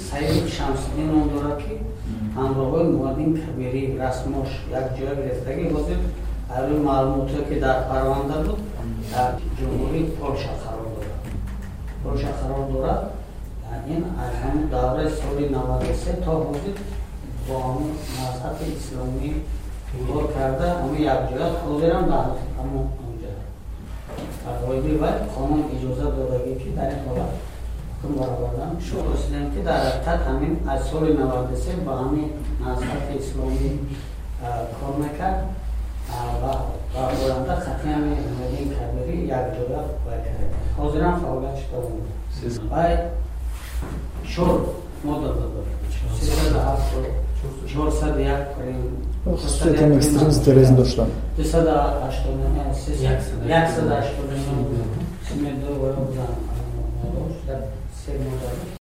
Сайид Шамсиддин ном дорад ки ҳамроҳои муаддин кабирӣ расмош як ҷоя гирифтагӣ ҳозир ҳарӯи маълумоте ки дар парванда буд дар ҷумҳурии Полша қарор дорад. ин аз ҳамн давраи соли 93 то ҳозир бо ҳамн мазҳаби исломӣ кор карда ҳамин якҷоя ҳозирам дар ҳамон онҷа фарҳойди вай қонун иҷоза додагӣ ки дар ин ҳолат ҳукм баровардан шуд расидем ки дар ҳақиқат ҳамин аз соли 93 ба ҳамин мазҳаби исломӣ кор мекард ва оянда хатми ҳамин муаддин кабирӣ якҷоя вай кард. ҳозирам фаъолиятш давом мекунад. вай 4 модда додад 401 хусусиятами экстремист терроризм доштанд 180 смердовая